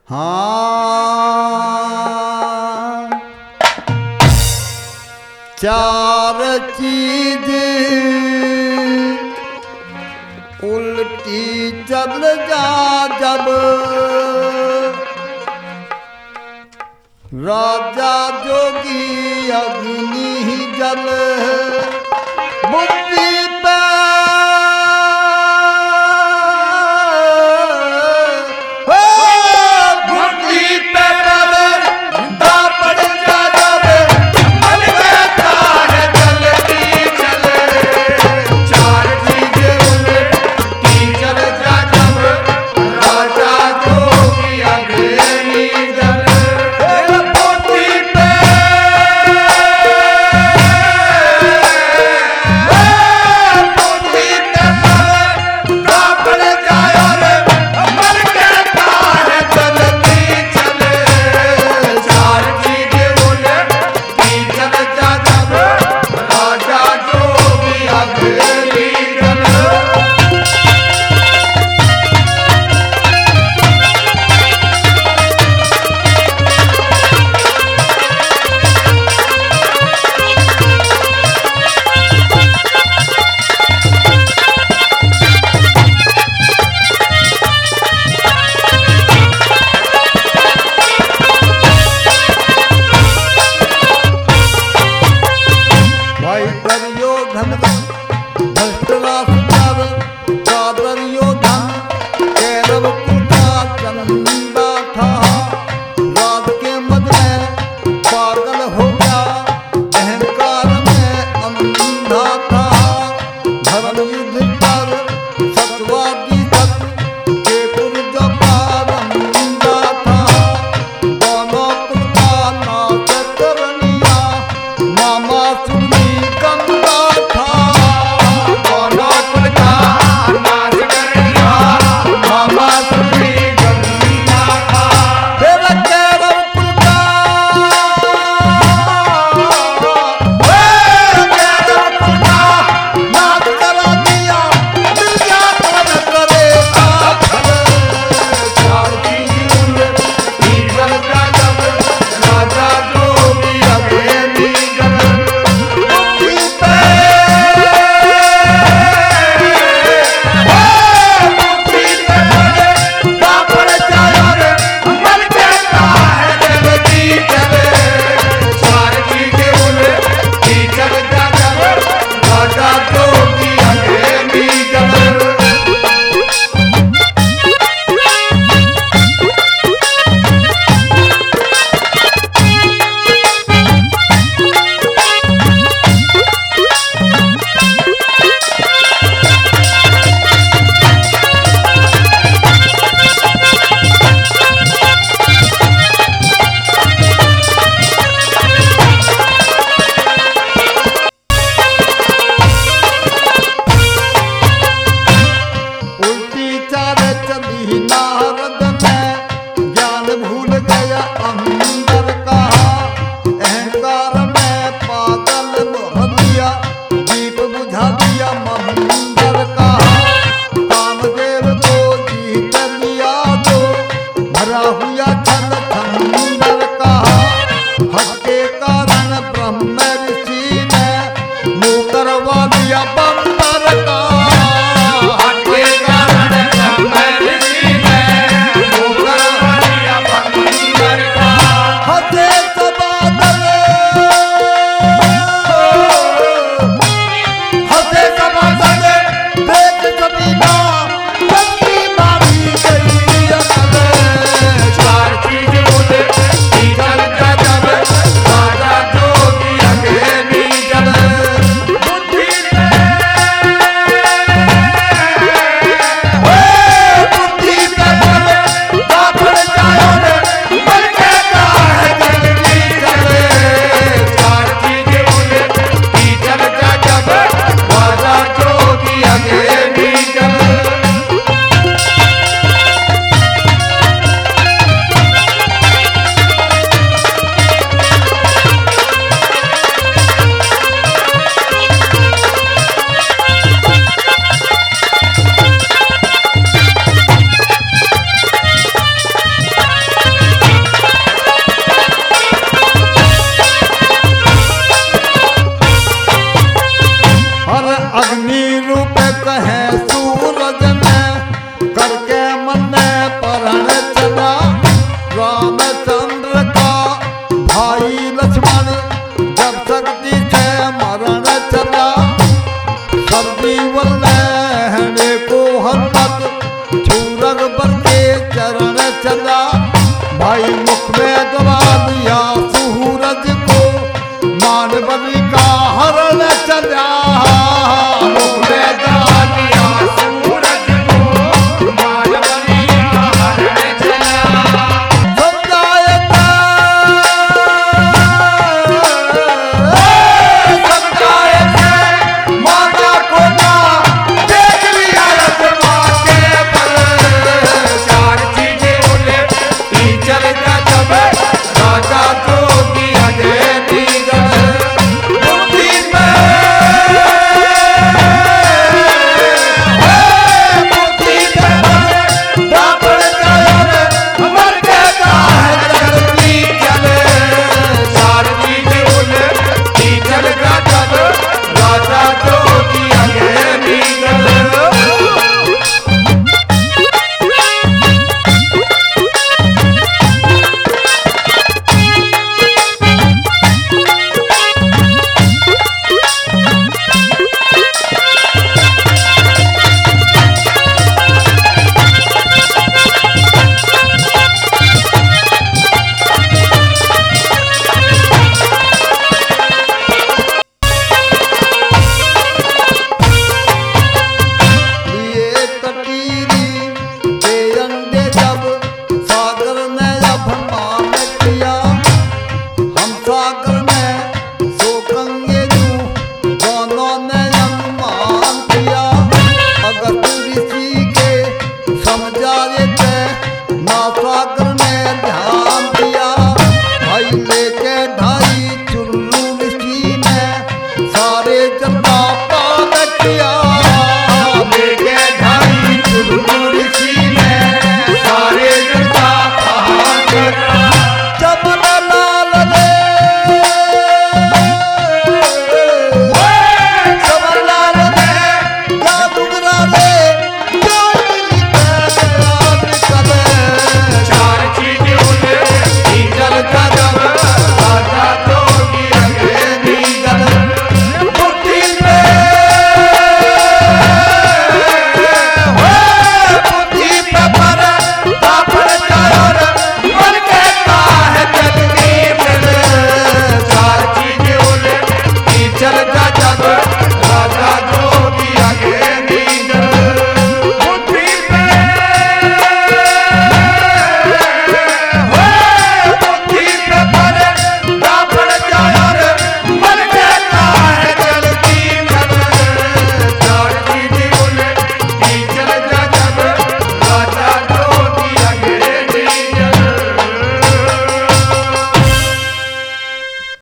हाँ चार चीज उल्टी चल जा जब राजा जोगी अग्नि जल बुद्धि पे करके मन परण चला रामचंद्र का भाई लक्ष्मण जब शक्ति से मरण चला संजीवन लहने को हनुमत छूरग बर के चरण चला भाई मुख में दबा दिया सूरज को मान बलि का हरण चला मुख में दबा दिया सूरज को मान बलि का हरण चला समझाएगा माता को ना देख लिया माँ के पर चार चीजें बोले चल जा जब राजा जोगी अजय दीगर बुद्धि दापड़ जायर मर गया है जगती चले चार चीजें बोले चल जा जब राजा जोगी अजय दीगर लिए कटीरी के अंडे जब सागर ने अभिमान किया हम सागर में सोकंगे जू दोनों ने अनुमान किया अगर तू ऋषि के समझा लेते ना सागर ने ध्यान दिया भाई लेके ढाई चुल्लू ऋषि ने सारे जल का पान किया लेके ढाई चुल्लू ऋषि ने सारे जल का पान किया चमन लाल रे चमन लाल रे जादूगरा रे जादूगरी पैरान करे चार चीजें बोले चल जा जब राजा जोगी अजय दीगर बुद्धि बुद्धि पे पर दापड़ जायर मर गया है जगती चले चार चीजें बोले चल जा जब राजा जो